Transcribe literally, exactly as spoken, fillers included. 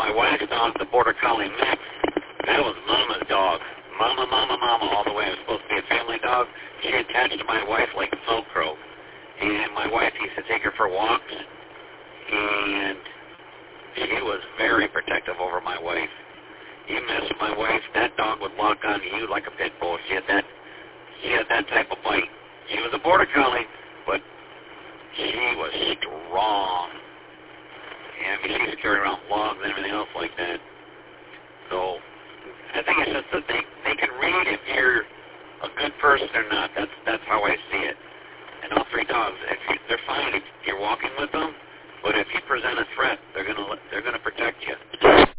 my wife's dog, the Border Collie mix, that was Mama's dog. Mama, mama, mama, all the way. It was supposed to be a family dog. She attached to my wife like Velcro. And my wife used to take her for walks. And she was very protective over my wife. You mess with my wife, that dog would lock onto you like a pit bull. She had that, she had that type of bite. She was a Border Collie, but she was strong. Yeah, I mean, she used to carry around logs and everything else like that. So I think it's just that they, they can read if you're a good person or not. That's that's how I see it. And all three dogs, if you, they're fine if you're walking with them, but if you present a threat, they're gonna they're gonna protect you.